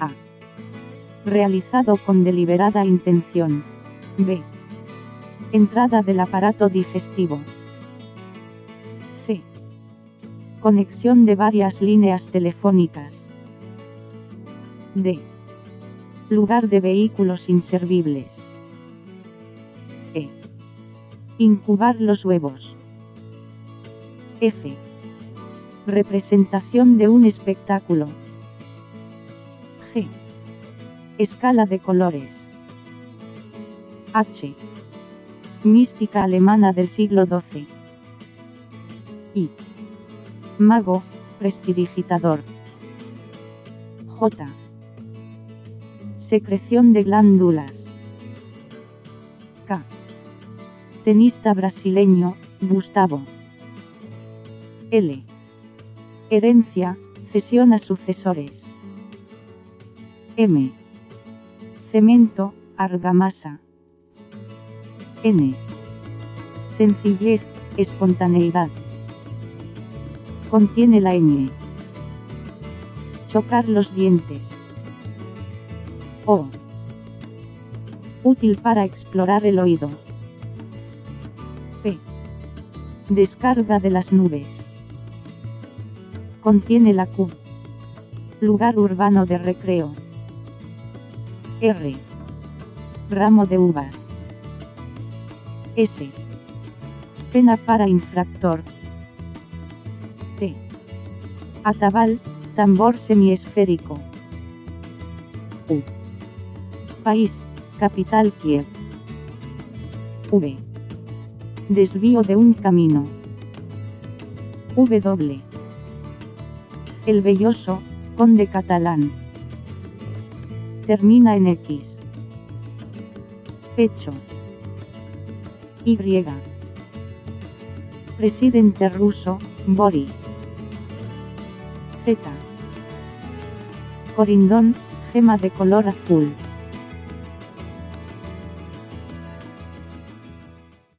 A. Realizado con deliberada intención. B. Entrada del aparato digestivo. C. Conexión de varias líneas telefónicas. D. Lugar de vehículos inservibles. E. Incubar los huevos. F. Representación de un espectáculo. G. Escala de colores. H. Mística alemana del siglo XII. I. Mago, prestidigitador. J. Secreción de glándulas. K. Tenista brasileño, Gustavo. L. Herencia, cesión a sucesores. M. Cemento, argamasa. N. Sencillez, espontaneidad. Contiene la ñ. Chocar los dientes. O. Útil para explorar el oído. P. Descarga de las nubes. Contiene la Q. Lugar urbano de recreo. R. Ramo de uvas. S. Pena para infractor. T. Atabal, tambor semiesférico. U. País, capital Kiev. V. Desvío de un camino. W. El velloso, conde catalán. Termina en X. Pecho. Y. Presidente ruso, Boris. Z. Corindón, gema de color azul.